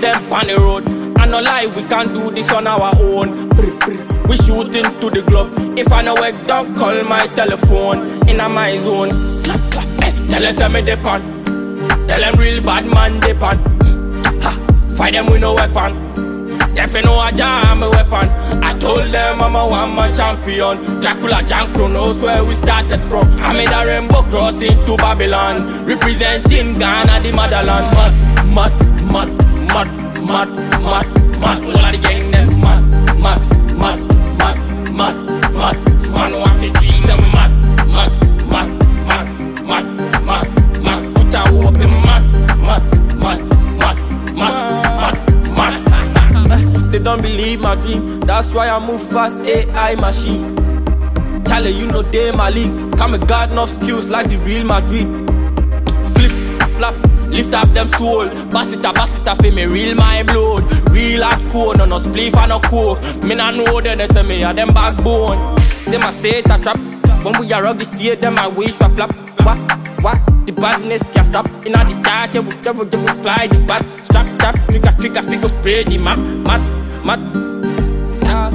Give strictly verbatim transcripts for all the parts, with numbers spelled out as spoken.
them on the road. I no lie, we can't do this on our own. Brr, brr. We shooting to the globe. If I no work, don't call my telephone. In a my zone, clap clap. Eh, tell us I'm a depend. Tell them real bad man depend. Ha, fight them with no weapon. If you know I jam a weapon. I told them I'm a one-man champion. Dracula Jankro knows where we started from. I made a rainbow crossing to Babylon, representing Ghana, the motherland. Mad, mad, mad, mad, mad, mad. All of the gang them mad, mad, mad, mad, mad, mad. Man want to see them mad, mad, mad, mad, mad, mad, mad. Put a hope in mad, mad, mad, mad, mad, mad, mad. They don't believe my dream, that's why I move fast, A I machine. Charlie, you know they my league. Come a garden of skills like the Real Madrid. Flip, flap, lift up them soul. Bass it up, bass it up, me real my blood. Real hardcore, no no spliff and no coke. Me nah know them, they say me a them backbone. Them a say it a trap. When we a rock the stage, them a wish for flap. What, what? The badness can't stop. Inna the dark, yeah, we, yeah, we, yeah, we fly the bat. Strap, trap, trigger, trigger, figure, spray the map. Mad, mad, yeah.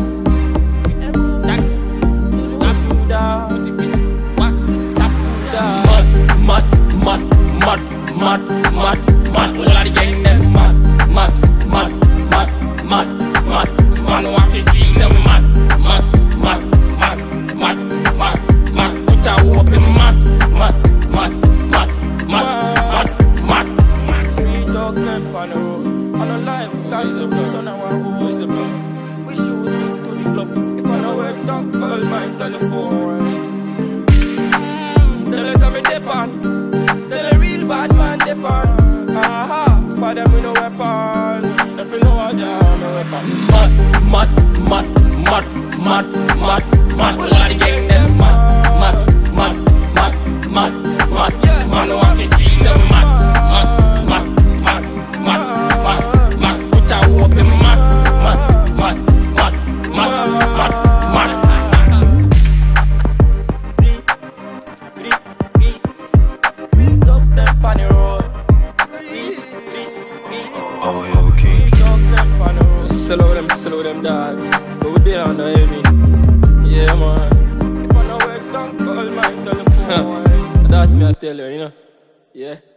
Mad, mad, mad, mad, mad, mad. All of the gang them mad, mad, mad, mad, mad, mad. Man want to see them mad, mad, mad, mad, mad, mad, mad. Put a hope in mad, mad, mad, mad, mad, mad, mad. We dog them on the road. On the line, we can't use the sun our voice. We shooting to the club. If I know where, don't call my telephone. Tell us I'm a depend. Tell a real bad man depend. Aha, for them with no weapon. If you know I jam no weapon. Mad, mad, mad, mad, mad, mad. All of the gang them mad, mad, mad, mad, mad, mad. Man want to see them mad, mad, mad, mad, mad, mad, mad. Put a hope in mad, mad, mad, mad, mad, mad, mad. Oh, yo, King. Slow them, slow them down. But we there on the heavy. Yeah, man. If I know where, don't call my telephone. That's me, I tell you, you know. Yeah.